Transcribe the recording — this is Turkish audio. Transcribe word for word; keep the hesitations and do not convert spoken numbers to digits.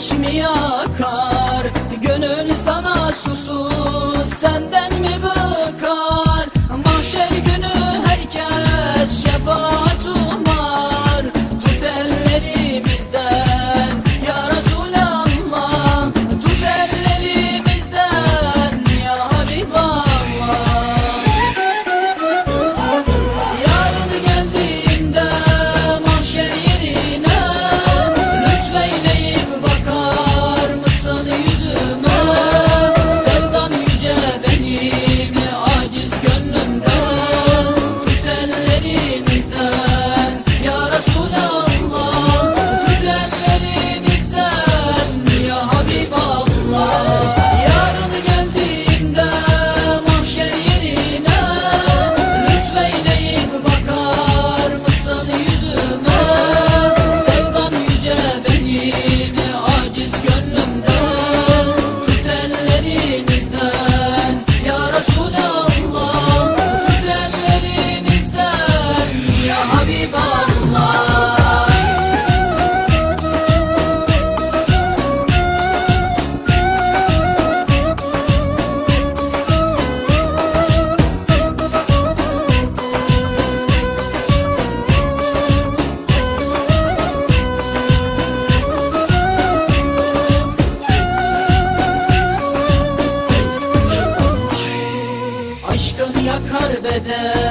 ateş mi yakar? Gönül sana susuz, senden mi bıkar? Mahşer günü herkes şefaat umar. Tut ellerimizden ya Resulallah, tut ellerimizden ya Habiballah. Yarın geldiğimde mahşer yerine lütfeyleyip bakar mısın yüzüme? Sevdan yüce benim aciz gönlümde, tut ellerimizden ya Resulallah, tut ellerimizden ya Habiballah. Yarın geldiğimde mahşer yerine lütfeyleyip bakar mısın yüzüme? Sevdan yüce benim aciz gönlümde, tut ellerimizden ya Resulallah, tut ellerimizden ya Habiballah. Aşkın yakar beden